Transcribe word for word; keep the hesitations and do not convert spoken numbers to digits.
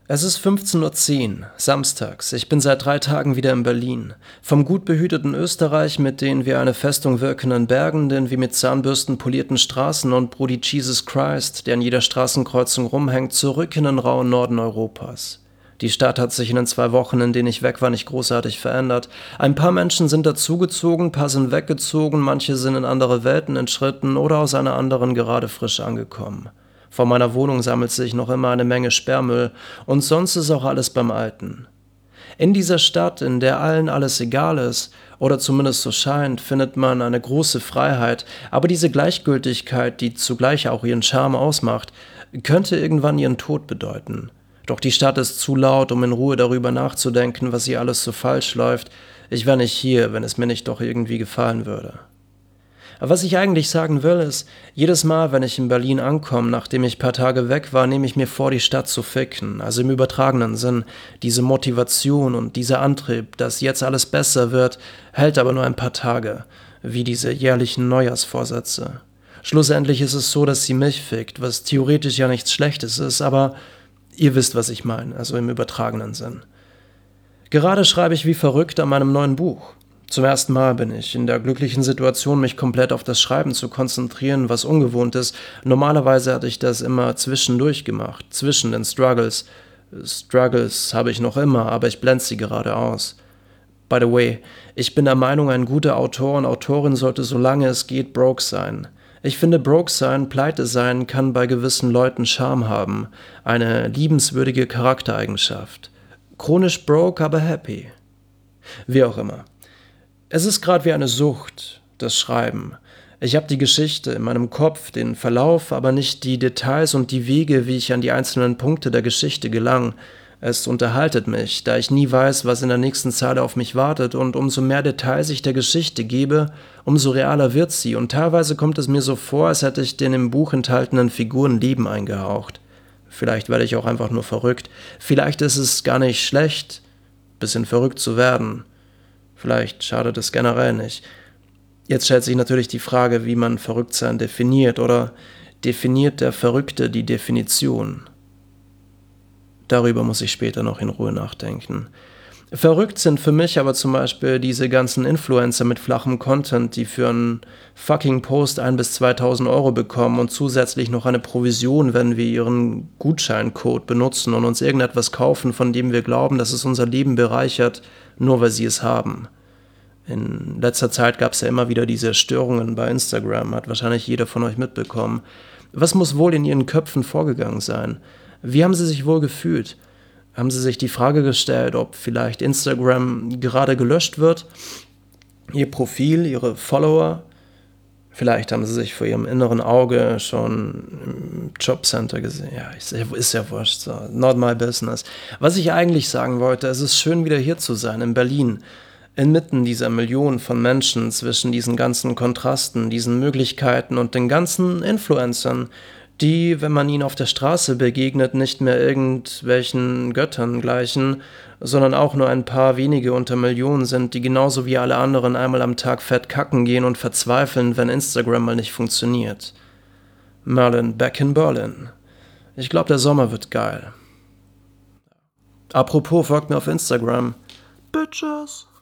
Es ist fünfzehn Uhr zehn, samstags. Ich bin seit drei Tagen wieder in Berlin. Vom gut behüteten Österreich mit den wie eine Festung wirkenden Bergen, den wie mit Zahnbürsten polierten Straßen und Brody Jesus Christ, der an jeder Straßenkreuzung rumhängt, zurück in den rauen Norden Europas. Die Stadt hat sich in den zwei Wochen, in denen ich weg war, nicht großartig verändert. Ein paar Menschen sind dazugezogen, paar sind weggezogen, manche sind in andere Welten entschritten oder aus einer anderen gerade frisch angekommen. Vor meiner Wohnung sammelt sich noch immer eine Menge Sperrmüll und sonst ist auch alles beim Alten. In dieser Stadt, in der allen alles egal ist, oder zumindest so scheint, findet man eine große Freiheit, aber diese Gleichgültigkeit, die zugleich auch ihren Charme ausmacht, könnte irgendwann ihren Tod bedeuten. Doch die Stadt ist zu laut, um in Ruhe darüber nachzudenken, was hier alles so falsch läuft. Ich wäre nicht hier, wenn es mir nicht doch irgendwie gefallen würde. Aber was ich eigentlich sagen will, ist, jedes Mal, wenn ich in Berlin ankomme, nachdem ich ein paar Tage weg war, nehme ich mir vor, die Stadt zu ficken. Also im übertragenen Sinn. Diese Motivation und dieser Antrieb, dass jetzt alles besser wird, hält aber nur ein paar Tage. Wie diese jährlichen Neujahrsvorsätze. Schlussendlich ist es so, dass sie mich fickt, was theoretisch ja nichts Schlechtes ist, aber ihr wisst, was ich meine, also im übertragenen Sinn. Gerade schreibe ich wie verrückt an meinem neuen Buch. Zum ersten Mal bin ich in der glücklichen Situation, mich komplett auf das Schreiben zu konzentrieren, was ungewohnt ist. Normalerweise hatte ich das immer zwischendurch gemacht, zwischen den Struggles. Struggles habe ich noch immer, aber ich blende sie gerade aus. By the way, ich bin der Meinung, ein guter Autor und Autorin sollte, solange es geht, broke sein. Ich finde, broke sein, pleite sein, kann bei gewissen Leuten Charme haben. Eine liebenswürdige Charaktereigenschaft. Chronisch broke, aber happy. Wie auch immer. Es ist gerade wie eine Sucht, das Schreiben. Ich habe die Geschichte in meinem Kopf, den Verlauf, aber nicht die Details und die Wege, wie ich an die einzelnen Punkte der Geschichte gelang. Es unterhaltet mich, da ich nie weiß, was in der nächsten Zeile auf mich wartet, und umso mehr Details ich der Geschichte gebe, umso realer wird sie, und teilweise kommt es mir so vor, als hätte ich den im Buch enthaltenen Figuren Leben eingehaucht. Vielleicht werde ich auch einfach nur verrückt. Vielleicht ist es gar nicht schlecht, bisschen verrückt zu werden. Vielleicht schadet es generell nicht. Jetzt stellt sich natürlich die Frage, wie man Verrücktsein definiert, oder definiert der Verrückte die Definition? Darüber muss ich später noch in Ruhe nachdenken. Verrückt sind für mich aber zum Beispiel diese ganzen Influencer mit flachem Content, die für einen fucking Post ein bis zweitausend Euro bekommen und zusätzlich noch eine Provision, wenn wir ihren Gutscheincode benutzen und uns irgendetwas kaufen, von dem wir glauben, dass es unser Leben bereichert, nur weil sie es haben. In letzter Zeit gab es ja immer wieder diese Störungen bei Instagram, hat wahrscheinlich jeder von euch mitbekommen. Was muss wohl in ihren Köpfen vorgegangen sein? Wie haben sie sich wohl gefühlt? Haben sie sich die Frage gestellt, ob vielleicht Instagram gerade gelöscht wird? Ihr Profil, ihre Follower? Vielleicht haben sie sich vor ihrem inneren Auge schon im Jobcenter gesehen. Ja, ist ja wurscht, so. Not my business. Was ich eigentlich sagen wollte, es ist schön, wieder hier zu sein, in Berlin. Inmitten dieser Millionen von Menschen, zwischen diesen ganzen Kontrasten, diesen Möglichkeiten und den ganzen Influencern, die, wenn man ihnen auf der Straße begegnet, nicht mehr irgendwelchen Göttern gleichen, sondern auch nur ein paar wenige unter Millionen sind, die genauso wie alle anderen einmal am Tag fett kacken gehen und verzweifeln, wenn Instagram mal nicht funktioniert. Merlin back in Berlin. Ich glaube, der Sommer wird geil. Apropos, folgt mir auf Instagram. Bitches.